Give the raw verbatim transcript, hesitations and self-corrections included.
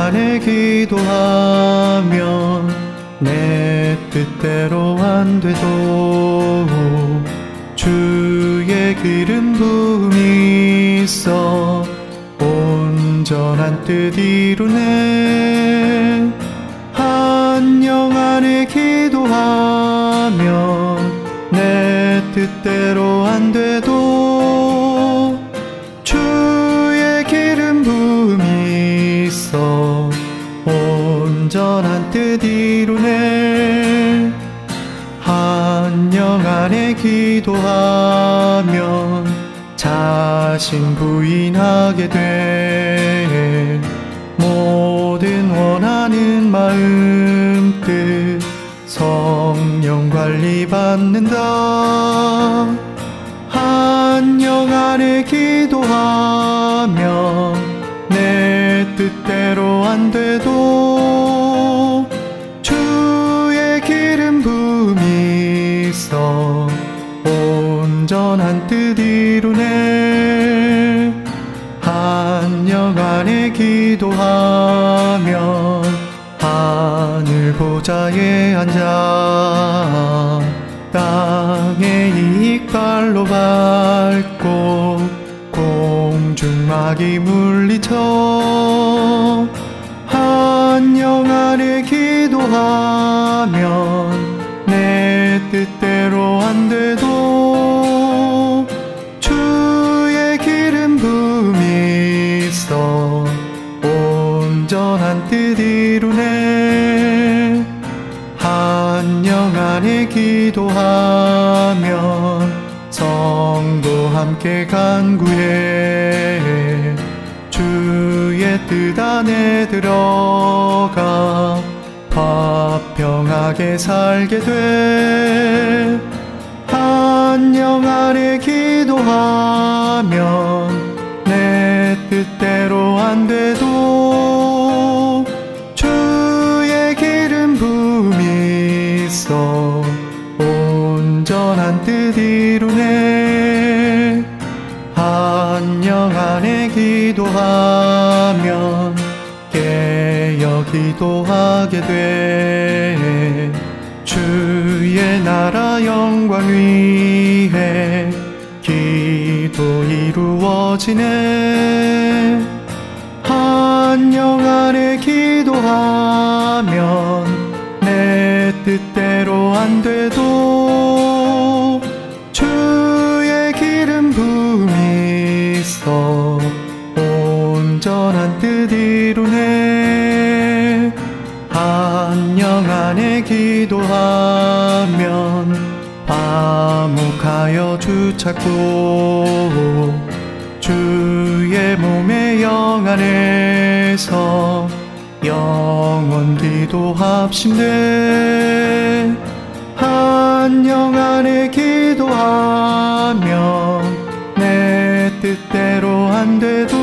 안에 기도하면 내 뜻대로 안 돼도 주의 기름 부음이 있어 온전한 뜻 이루네. 한 영 안에 기도하면 내 뜻대로 안 돼도 주의 기름 부음이 있어 온전한 뜻 이루네. 한 영 안에 기도하면 자신 부인하게 돼 모든 원하는 마음 뜻 성령 관리 받는다. 한 영 안에 기도하면 내 뜻대로 안 돼도 주의 기름 부음이 있어 온전한 뜻 이루네. 한 영 안에 기도하면 하늘 보좌에 앉아 땅의 이익발로 밟고 공중마귀 물리쳐. 한 영 안에 기도하면 내 뜻대로 안 돼도 주의 기름 부음이 있어 온전한 뜻 이루네. 한 영 안에 기도하면 성도 함께 간구해 주의 뜻 안에 들어가 화평하게 살게 돼. 한 영 안에 기도하면 내 뜻대로 안 돼도 주의 기름 부음이 있어 온전한 뜻 이루네. 한 영 안에 기도하면 깨어 기도하게 돼 주의 나라 영광 위해 기도 이루어지네. 한 영 안에 기도하면 내 뜻대로 안 돼도 주의 기름 부음이 있어 온전한 뜻 이루네. 한 영 안에 기도하면 화목하여 주 찾고 주의 몸의 영 안에서 영원 기도 합심돼. 한 영 안에 기도하면 내 뜻대로 안 돼도